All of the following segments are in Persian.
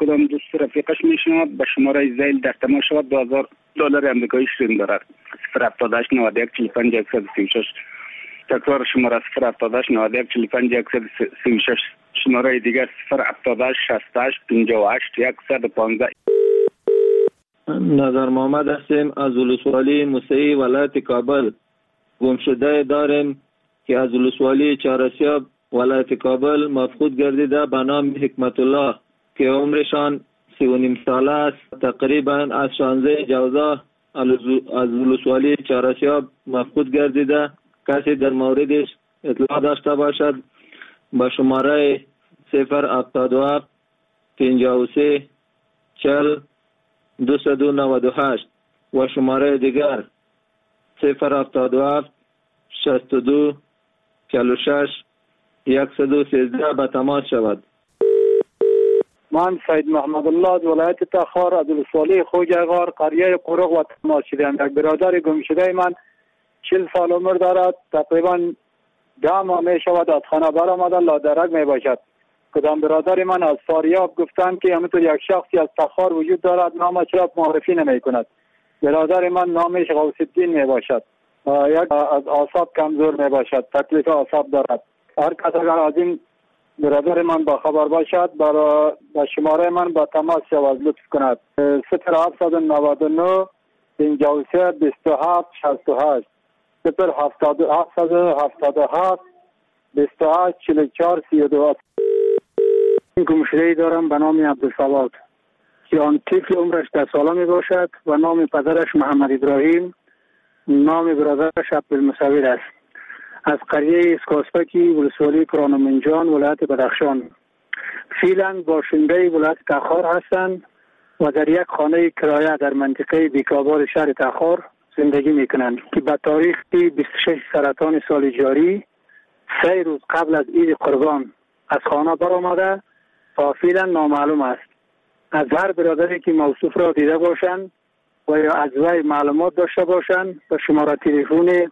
کدام دوست رفیقش میشنواد به شماره زیل در تماس شود. $2000 آمریکایی شیرین دارد. 078 91 45 136. تکرار شماره 078 91 45 136. شماره دیگر 078 68 58 115. نظر محمد هستیم از ولسوالی موسعی ولایت کابل. گمشده داریم که از ولسوالی چهارسیاب ولایت کابل مفقود گردیده به نام حکمت الله که عمرشان 39 ساله است. تقریبا از 16 جوزا از ولسوالی چهارسیاب مفقود گردیده. کسی در موردش اطلاع داشته باشد با شماره 077 53 40 298 و شماره دیگر 077 62 46 113 به تماس شود. من سید محمد الله از ولایت تخار از ولسوالی خوجغار قریه قرق و تماس شدم. یک برادر گم شده من 40 سال عمر دارد. تقریبا 10 ماه می شود از خانه برآمده لادرک می باشد. کدام برادر من از فاریاب گفتند که همینطور یک شخصی از تخار وجود دارد نامش را معرفی نمی کند. برادر من نامش غوث الدین می باشد. یک از اعصاب کمزور می باشد. تکلیف اعصاب دارد. هر کس اگر از این برادر من با خبر باشد با شماره من با تماس شود لطف کند. 0799 53 27 68 0777 28 44 32. گمشده‌ای دارم به نام عبدالصواد که آن طفل عمرش 10 ساله می باشد و نام پدرش محمد ابراهیم، نام برادرش عبدالمصور است. از قریه اسکاسپکی ولسوالی کرانمنجان ولایت بدخشان. فعلا باشنده ولایت تخار هستند و در یک خانه کرایه در منطقه بیکابار شهر تخار زندگی می کنند که به تاریخ 26 سرطان سال جاری 3 روز قبل از عید قربان از خانه برآمده و فعلا نامعلوم است. از هر برادری که موصوف را دیده باشند و یا از وی معلومات داشته باشند به شماره تلفن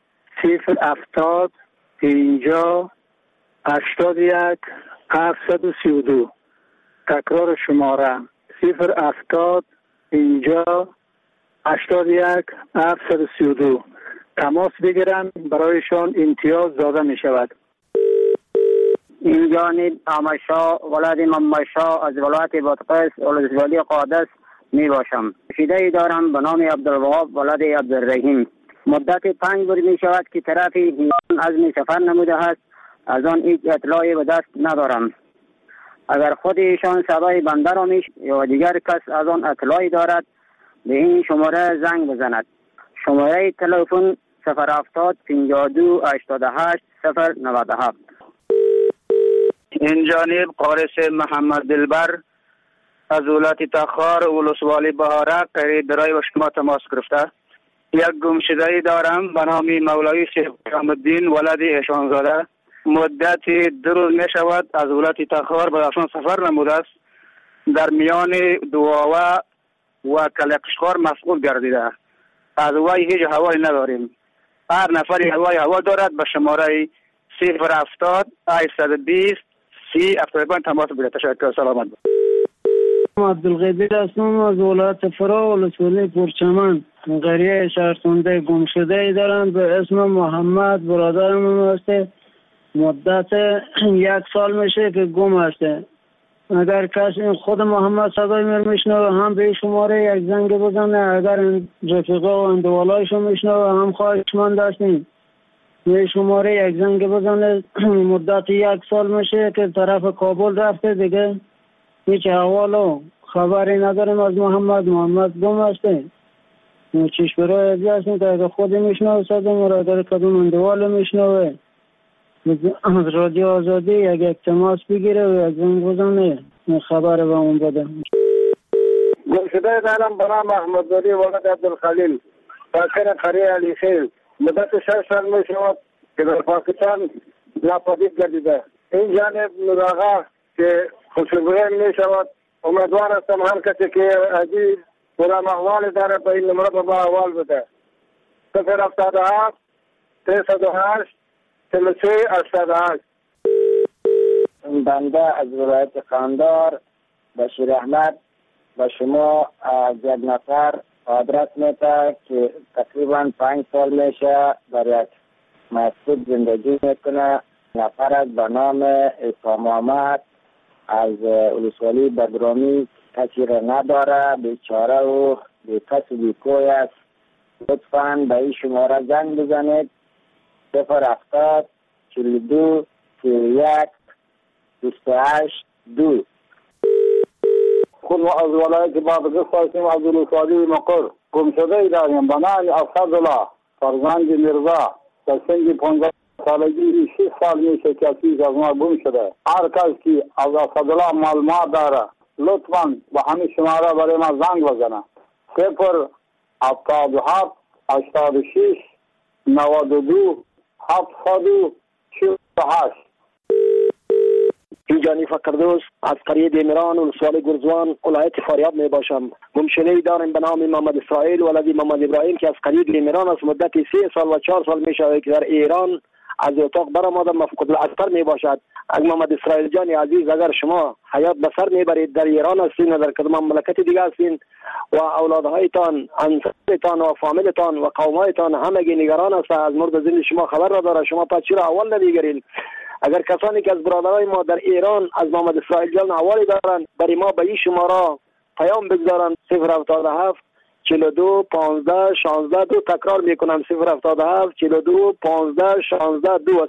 070 50 81 732. تکرار شماره 070 50 81 732 تماس بگیرند. برایشان امتیاز داده می شود. این جانب آمشا ولاد ممشا از ولایت بادغیس ولسوالی قادس می باشم. شیده دارم به نام عبدالوهاب ولاد عبدالرحیم. مدت 5 روز می شود که طرف هیان عزم سفر نموده است. از آن هیچ اطلاعی به دست ندارم. اگر خود ایشان صدای بنده را یا دیگر کس از آن اطلاعی دارد به این شماره زنگ بزند. شماره تلفن 070 52 88 097. این جانب قارس محمد دلبر از ولایت تخار ولسوالی بهارک قریب برای با شما تماس گرفته. یک گمشده‌ای دارم به نام مولوی سیف الدین ولد احسانزاده. مدت 2 روز می شود از ولایت تخار به بدخشان سفر نموده است. در میان دواوه و کلقشخار مفقود گردیده. از وی هیچ حوالی نداریم. هر نفری هوا دارد به شماره 070 820 30 75 تماس بگیرید. تشکر. سلامت. عبدالقادر هستم از ولایت فرا ولسوالی پرچمن. قریه شهرتونده گمشده دارم به اسم محمد. برادرم هسته. مدت 1 سال میشه که گم هسته. اگر کسی خود محمد صدای میشنوه هم به شماره یک زنگ بزنه. اگر رفیقا و اندوالایشو میشنوه هم خواهشمند هستیم به شماره یک زنگ بزنه. مدت 1 سال میشه که طرف کابل رفته دیگه هیچ احوال و خبری نداریم از محمد گم هسته. چیش برای ازی هستیم که اگر خود میشنوه صدای مرا در کدوم اندوال میشنوه از رادیو آزادی یک تماس بگیره و یک زنگ بزنه خبر به اون بده. گمشده دارم به نام احمدزاده ولد عبدالخلیل ساکن قریه علیخیل. مدت 6 سال می شود که در پاکستان ناپدید گردیده. این جانب نوراغا که خوشبویی می شود. امیدوار هستم هر کسی که عزیز کدام احوال داره به این نمره با احوال بده. 077 308 33 88. بنده از ولایت قندار بشیر احمد به شما از یک نفر آدرس میده که تقریبا 5 سال میشه در یک مسجد زندگی میکنه. نفر از به نام عیسی محمد از ولسوالی بدرامی، کسی را نداره، بیچاره و بی کس و بی کوی است. لطفاً به این شماره زنگ بزنید 070 42 31 28 2. خود ما از ولایت بادغیس هستیم، از ولسوالی مقر. گمشده داریم به نام اسدالله فرزند میرزا در سن 15 سالگی 6 سال میشه که از ما گم شده. هر کس که از اسدالله معلومات داره لطفاً به همین شماره برای ما زنگ بزنه 077 86 92 748. اینجانی فقردوس از قریه دیمران ولسوالی گرزوان ولایت فاریاب می باشم. گمشده داریم به نام محمد اسرائیل ولدی محمد ابراهیم که از قریه دیمران از مدت 3 سال و 4 سال می شود که در ایران از اتاق برآمده مفقود الاثر می باشد. از محمد اسرائیل جان عزیز اگر شما حیات به سر می برید در ایران هستین و در کدام مملکت دیگه هستین و اولادهایتان، انصارتان و فامیلتان و قومایتان همگی نگران است از مرد زنده شما خبر را داره، شما پس چرا اول نمیگیرین؟ اگر کسانی که از برادرای ما در ایران از محمد اسرائیل جان حوالی دارند برای ما به این شماره پیام بگذارند 077 42 15 16 2. تکرار میکنم 077 42 15 16 2.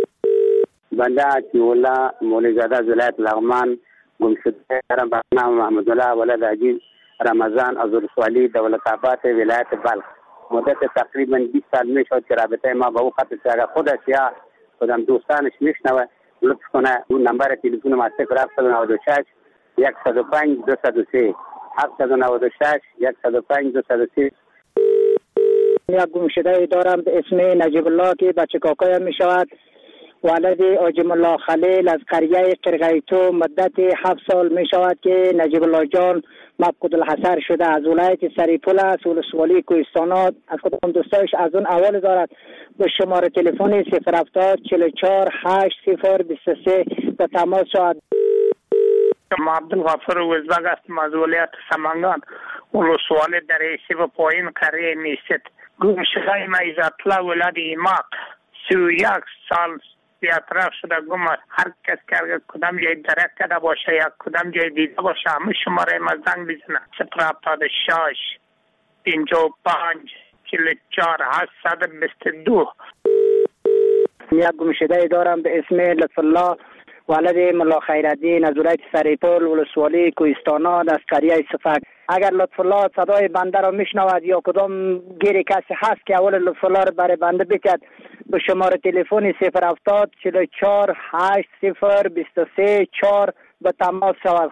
بنده عطی‌الله مولوی‌زاده از ولایت لغمان گمشده دارم به نام محمدالله ولد عجیز رمضان از ولسوالی دولت‌آباد ولایت بلخ. مدت تقریبا 20 سال میشد که رابطه ما با او قطع شده. خودش یا خودم دوستانش میشنوه لطف کنه اون نمبر تلفن ما 0796 105 203 796 105 203. یک گمشده دارم به اسم نجیب الله که بچه کاکایم می شود. ولد آجم الله خلیل از قریه قرقیتو مدت 7 سال می شود که نجیب الله جان مفقود الحصر شده. از ولایت سریپول است ولسوالی کوهستانات. از خودم دوستایش از اون اول دارد به شماره تلفن 070 44 80 23 به تماس شد. ما عبدالغفور وزبگ هستم از ولایت سمنگان ولسوالی در ایسی و پایین قریه میست. گمشده ما عزت‌الله ولد ایماق 31 سال بی‌اطراف شده گم است. هر کس که کدام جای درک کرده باشه یا کدام جای دیده باشه همه شماره ما زنگ بزنه 076 55 44 822. یک گمشده دارم به اسم لطف الله ولد ملا خیرالدین از ولایت سریپول ولسوالی کوهستانات از قریه صفک. اگر لطف الله صدای بنده را میشنود یا کدام گیری کسی هست که اول لطف الله را برای بنده بکرد به شماره تلفن 070 44 80 23 4 به تماس شود.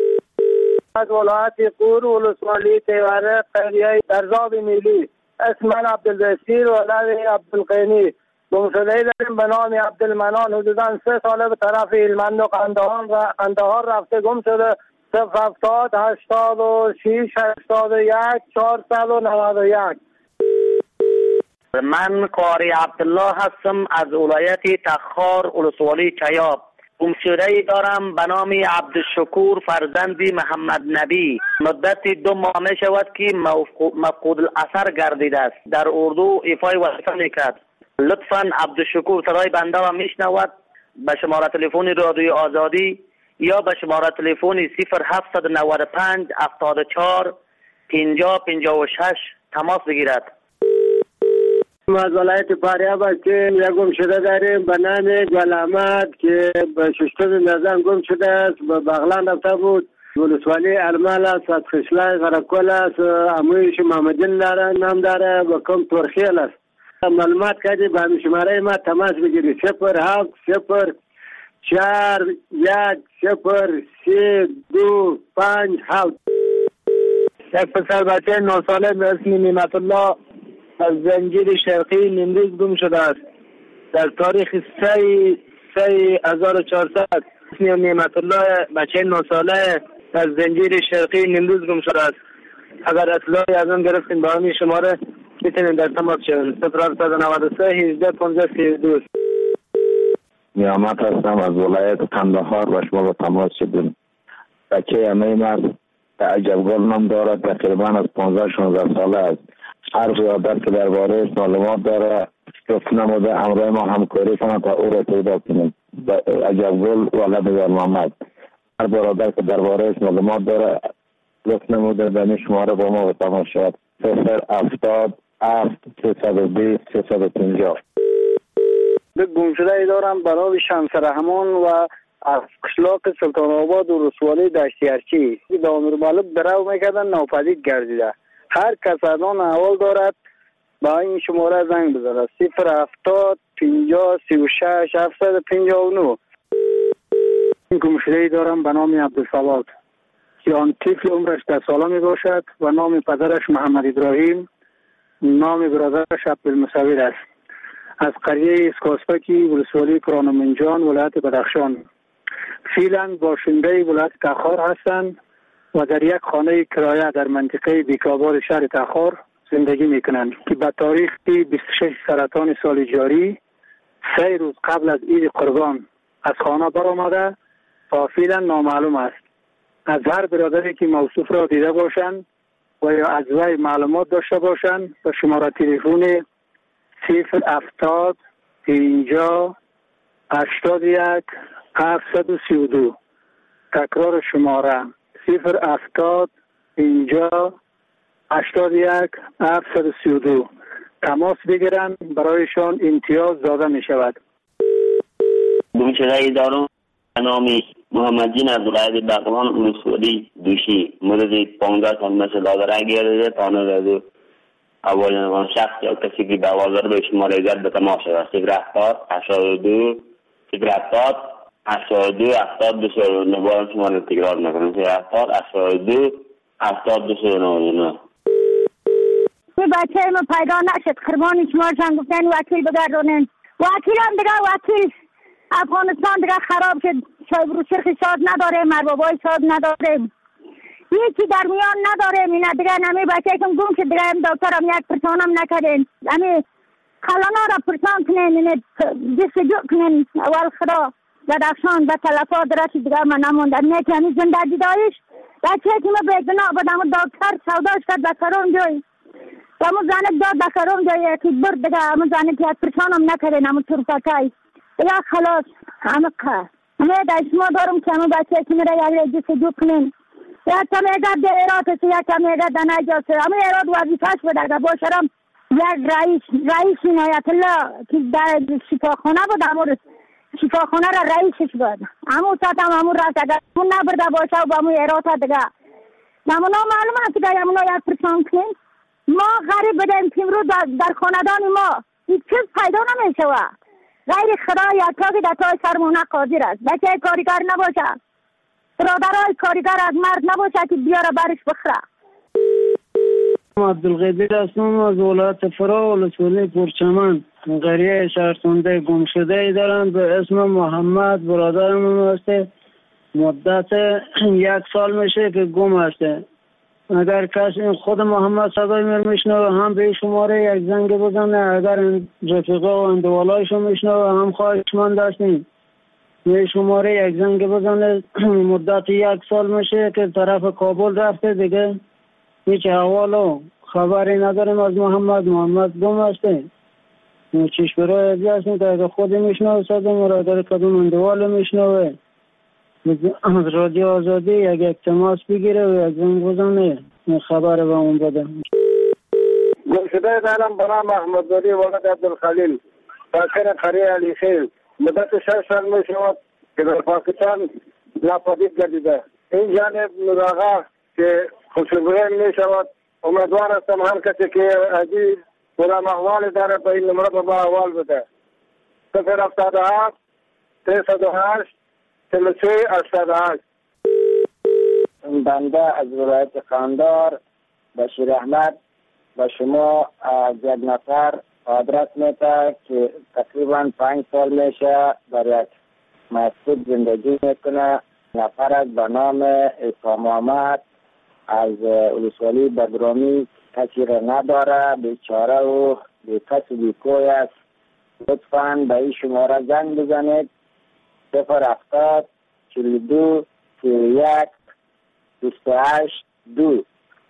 از ولایت قور ولسوالی تیوره قریه درزاب میلی اسم من عبدالبصیر ولد عبدالقینی. گمشده داریم به نام عبدالمنان حدوداً 3 ساله به طرف هلمند و قندهار رفته گم شده. 070 86 81 491. من قاری عبدالله هستم از ولایت تخار ولسوالی چیاب. گمشده دارم به نام عبدالشکور فرزندی محمد نبی. مدت 2 ماه می شود که مفقود الاثر گردیده است. در اردو ایفای وظیفه میکرد. لطفاً عبدالشکور صدای بنده را میشنود به شماره تلفن رادیوی آزادی یا به شماره تلفن 0795 74 50 56 تماس بگیرد. ما از ولایت فاریاب هستیم. یک گمشده داریم به نام گل احمد که به 6 نزن گم شده است. به بغلان رفته بود. ولسوالی ارمال است. از خشلای غرقل است. امویش محمدین داره نام داره و کم ترخیل است. معلومات کردی به همین شماره ما تماس بگیری 07 0 4 1 0 3 2 5 7. یک پسر بچه 9 ساله به اسم نعمت الله از زنجیر شرقی نیمروز گم شده است. در تاریخ 3/1400 اسم نعمت الله بچه 9 ساله از زنجیر شرقی نیمروز گم شده است. اگر اطلاعی از اون گرفتین با همین شماره میتونین در تماس شوین 093 18 15 32. نیامت هستم از ولایت قندهار و شما با تماس شدیم. بچه همه مرد عجبگل نام دارد، تقریبا از 15-16 ساله است. هر برادر که درباره معلومات داره گفت نموده همراه ما همکاری کنند تا او را پیدا کنیم. عجبگل ولد یار محمد. هر برادر که درباره معلومات داره گفت نموده دمی شماره با ما تماس شد. 077-320-350. گمشده ای دارم به نام شمس رحمان و از قشلاق سلطان آباد و رسوالی دشتیارچی. دامیر مالک درو میکردن ناپدید گردیده. هر کس از آن احوال دارد با این شماره زنگ بزنه. 070-50-36-759. گمشده ای دارم به نام عبدالصمد که آن طفل عمرش 10 ساله می باشد و نام پدرش محمد ابراهیم، نام برادرش عبدالمصور است. از قریه اسکاسپکی ولسوالی کرانمنجان ولایت بدخشان. فعلا باشنده ولایت تخار هستند و در یک خانه کرایه در منطقه بیکاباد شهر تخار زندگی میکنند که به تاریخ 26 سرطان سال جاری 3 روز قبل از عید قربان از خانه برآمده و فعلا نامعلوم است. از هر برادری که موصوف را دیده باشند و یا از وی معلومات داشته باشند به شماره تلفن 070-50-81-732. تکرار شماره 070-50-81-732. تماس بگیرند، برایشان امتیاز داده می شود. گمشده ای دارم به نام محمدین از ولایت بغلان ولسوالی دوشی. مدت 15 سال مثل دادرنگ گرده تا نداده اول شخص یا کسی که به آواز داره به شماره زد به تماس شود. 070-82 070-82 نباید شماره تکرار نکنم. 070-82 بچه ما پیدا نشد. خرمان شما شن گفتن وکیل بگردونن. وکیل هم دیگه وکیل افغانستان دیگه خراب شد. شاید روشرخی شاد نداره، مربابای شاد نداره، یکی در میان نداره. اینه دیگه نمی بچه کم گم شد. دیگه هم دکتر هم یک پرسان هم نکردن. همی خلانا را پرسان کنن، اینه جستجو کنن. اول خدا بدخشان به تلفات رسی دیگه من نموندن. نه که همی زندگی دایش بچه که ما بگنا بدم دکتر سوداش کرد بکرون جای همون زنک داد بکرون جای که برد دیگه همون زنک یک پرسان هم نکردن. همون طرفتای دیگه خلاص همه در شما دارم که همون بچه که میره یک جستجو کنن. یک کم اگر در ایراد است، یک کم اگر در نجاست. همه ایراد وظیفه‌اش بوده باشرم یک رئیس عنایت الله که در شفاخانه بود، همون شفاخانه را رئیسش بود. همون ساعت همون راست اگر همون نبرده باشه و با همون ایراد دیگه همون معلوم است که همون یک پرسان کنیم. ما غریب بدیم که امروز در خاندان ما هیچ چیز پیدا نمیشه و غیر خدا یکتا که در تای سرمونه قادر است. بچه کارگر نباشه، برادرای کارگر از مرد نباشه که بیاره برش بخره. عبدالقادر هستم از ولایت فرا ولسوالی پرچمن. قریه شهرسنده گمشده ای دارم به اسم محمد. برادرم هسته، مدت 1 سال میشه که گم هسته. اگر کسی خود محمد صدای میشنوه هم به شماره یک زنگ بزنه. اگر رفیقا و اندوالایشو میشنوه هم خواهشمند هستیم به شماره یک زنگ بزنه. مدت 1 سال میشه که طرف کابل رفته دیگه هیچ احوال و خبری نداریم از محمد گم هسته. چیش برای ازی هستیم که اگر خود میشنوه صدای مرادر کدوم اندوال میشنوه از رادیو آزادی یک تماس بگیره و یک زنگ بزنه خبر به اون بده. گمشده دارم به نام محمدولی ولد عبدالخلیل ساکن قریه علی خیل. مدت 6 سال می شود که در پاکستان ناپدید گردیده. این جانب نوراغا که خوشبوی می شود. امیدوار هستم هر کسی که عزیز کدام احوال داره به این نمره با احوال بده. 077 308 3388. بنده از ولایت قندار بشیر احمد به شما از یک نفر آدرس میده که تقریبا 5 سال میشه در یک مسجد زندگی میکنه. نفر از به نام عیسی محمد از ولسوالی بدرامی کسی را نداره، بیچاره و بی کس و بی کوی است. لطفاً به این شماره زنگ بزنید 070 42 31 282.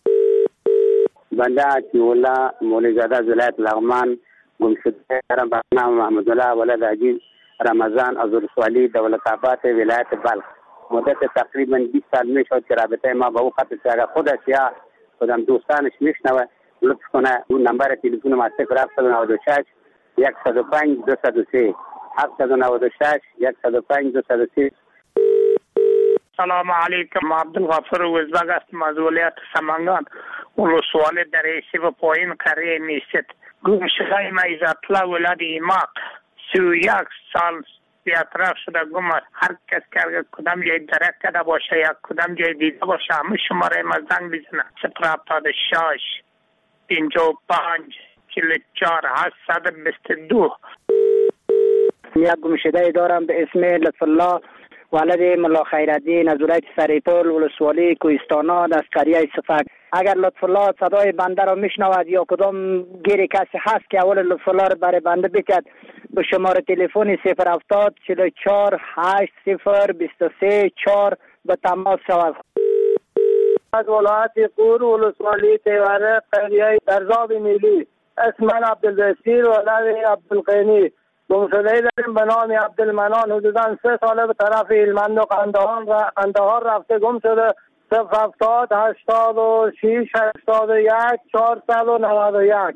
بنده عطی‌الله مولی‌زاده از ولایت لغمان گمشده دارم به نام محمدالله ولد عزیز رمضان از ولسوالی دولت‌آباد ولایت بلخ. مدت تقریبا 20 سال میشد که رابطه ما با او قطع شد. اگر خودش یا خودم دوستانش میشنوه لطف کنه اون نمبر تلفن ما 0796 105 203 796 105 203. سلام علیکم. عبدالغفور وزبگ هستم از ولایت سمنگان ولسوالی در ایسی و پایین قریه میست. گمشده میزاتلا ولاد ایماق 31 سال بیاطراف شده گم است. هر کس که کدام جای درک کرده باشه یا کدام جای دیده باشه همه شماره ما زنگ بزنه 076 55 44 822. یک گمشده دارم به اسم لطف الله ولد ملا خیرالدین از ولایت سریپول ولسوالی کوهستانات از قریه صفک. اگر لطف الله صدای بنده را میشنود یا کدام گیری کسی هست که اول لطف الله را برای بنده بکرد به شماره تلفن 070 44 80 23 4 به تماس شود. از ولایت قور ولسوالی تیوره قریه درزاب میلی اسم من عبدالبصیر ولد عبدالقینی گمشده داریم به نام عبدالمنان حدوداً 3 ساله به طرف هلمند و قندهار رفته گم شده. 070 86 81 491.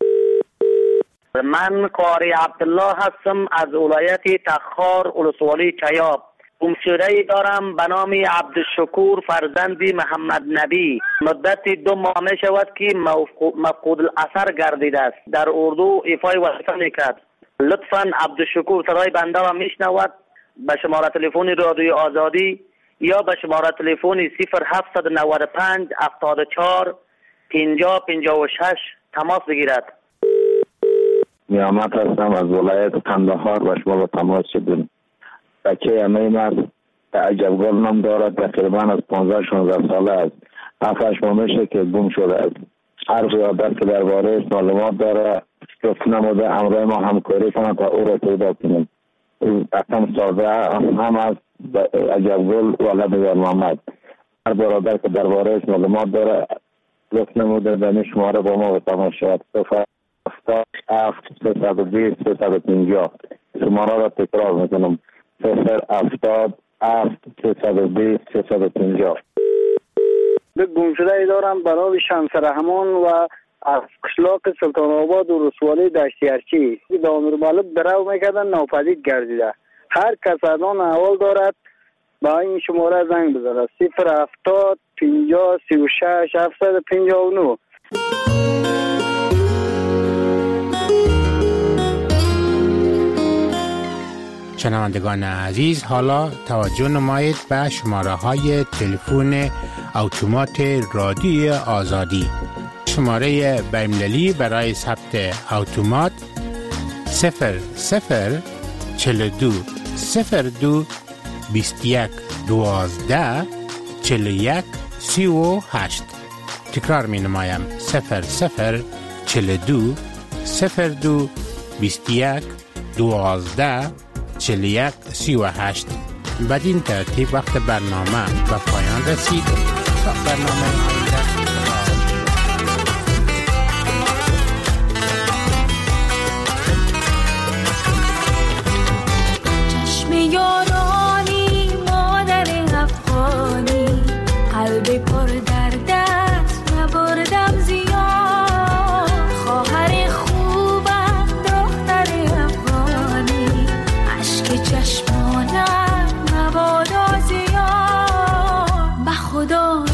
من قاری عبدالله هستم از ولایت تخار ولسوالی چیاب. گمشده دارم به نام عبدالشکور فرزند محمد نبی. مدت 2 ماه می شود که مفقود الاثر گردیده است. در اردو ایفای وظیفه میکرد. لطفاً عبدالشکور صدای بنده را میشنود به شماره تلفن رادیوی آزادی یا به شماره تلفن 0795 74 50 56 تماس بگیرد. نیامت هستم از ولایت قندهار و شما با تماس شدیم. بچه امین است در عجبگل نام دارد. تقریبا از 15-16 ساله است. 7-8 ماه میشه که گم شده است. هر یادت که درباره معلومات داره لطف نموده همراه ما همکاری کنند تا او را پیدا کنیم. او اصلا ساده هم از عجبگل ولد یار محمد. هر برادر که درباره معلومات داره لطف نموده در شماره با ما تماس شود. 077 320 350. شماره را تکرار میکنم 077 320 350. به گمشده دارم برای شمس رحمان و از قشلاق سلطان آباد و رسوالی دشتیارچی دامیر مالک درو میکردن ناپدید گردیده. هر کس از آن احوال دارد با این شماره زنگ بزنه 070 50 36 759. شنوندگان عزیز، حالا توجه نمایید به شماره های تلفن اتومات رادیوی آزادی. شماره بین‌المللی برای ثبت اتومات 00 42 02 21 12 41 38. تکرار می نمایم 00 42 02 21 12 41 38. بدین ترتیب وقت برنامه به پایان رسید. تا برنامه آینده چشم یارانی مادر افغانی قلب پر در دست نبردم زیاد خواهر خوبم دختر افغانی عشق چشمانم مبادا زیاد به خدا